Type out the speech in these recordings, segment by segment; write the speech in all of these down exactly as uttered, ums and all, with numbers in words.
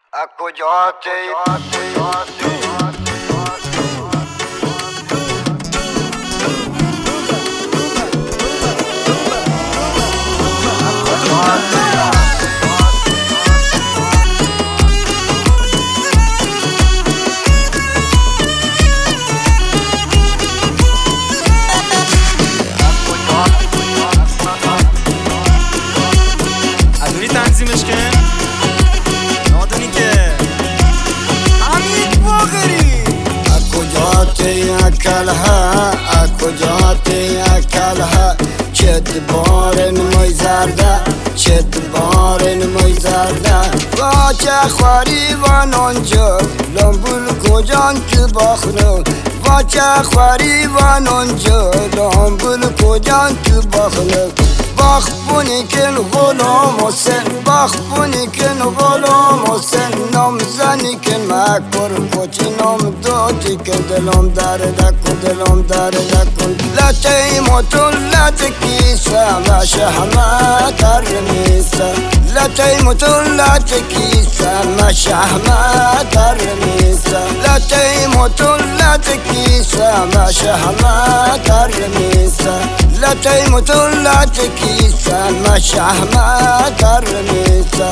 از کجا تی ادونی تنظیمش کن نادونی که حمید باقری از کجا تی اکلها از کجا تی اکلها چت بارن مای زرده چت بارن مای زرده با چه خواری و نانجا لامبول کجان که باخنو با چه خواری و نانجا لامبول کجان که باخنو باخ بونی کن غلام حسین باخ بونی کن غلام حسین نام زنی کن مکبر کوچی نام داتی کن دلم درد کن دلم درد کن لطه موتون لطه کیسه مشه همه ترمیسه لطه موتون لطه کیسه مشه همه ترمیسه لطه موتون لطه کیسه مشه همه ترمیسه لطه موتون لطه کیسه مشه همه ترمیسه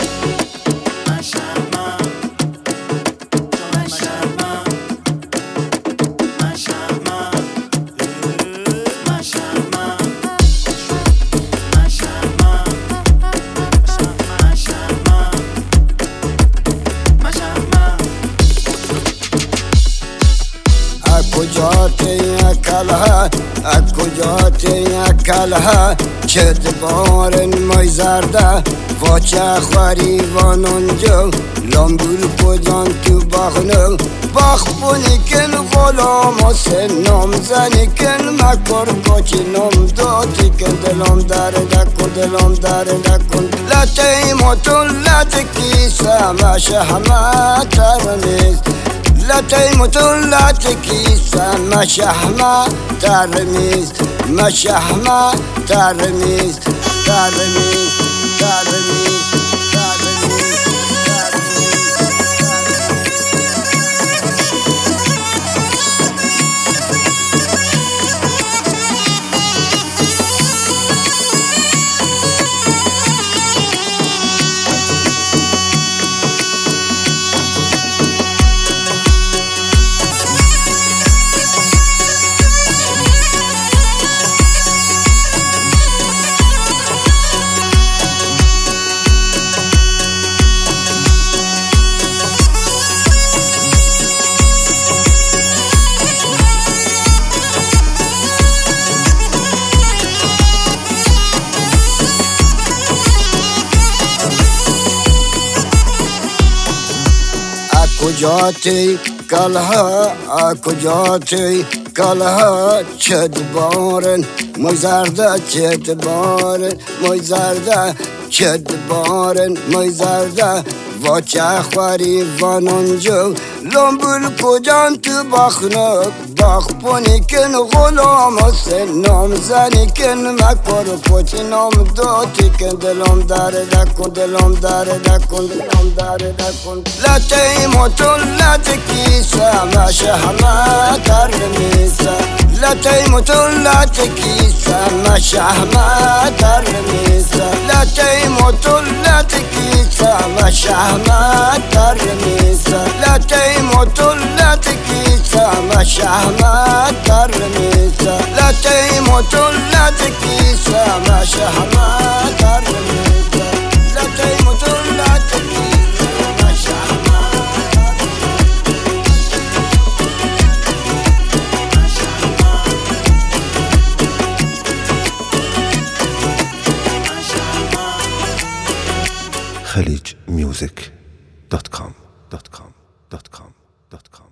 از کجا تی اکلها از کجا تی اکلها چت بارن مای زرده و چه خواری و نانجا لامبول کجان تو باخنو باخ بونی کن غلام حسین نام زنی کن مکر کوچی نام داتی کن دلم درد کن دلم درد کن لطه موتون لطه کیسه مشه همه ترمیز لطه موتون لطه کیسه مشهمه ترمیز مشهمه ترمیز ترمیز ترمیز کجا تی کلها کجا تی کلها چت بارن مای زرده چت بارن مای زرده چت بارن مای زرده و چه خواری و نانجا لامبول کجان تو باخنو باخ پونی کن غلام حسین نام زنی کن مکبر کوچی نام داتی کن دلم درد کن دلم درد کن دلم درد کن لطه موتون لطه کیسه مشه همه ترمیسه لطه موتون لطه کیسه مشه همه ترمیسه لطه موتون لطه کیسه مشه همه ترمیسه لطه موتون لطه کیسه مشه همه ترمیسه لطه موتون لطه کیسه مشه همه ترمیسه لطه موتون لطه کیسه مشه همه خلیج میوزیک دات کام دات کام دات کام دات کام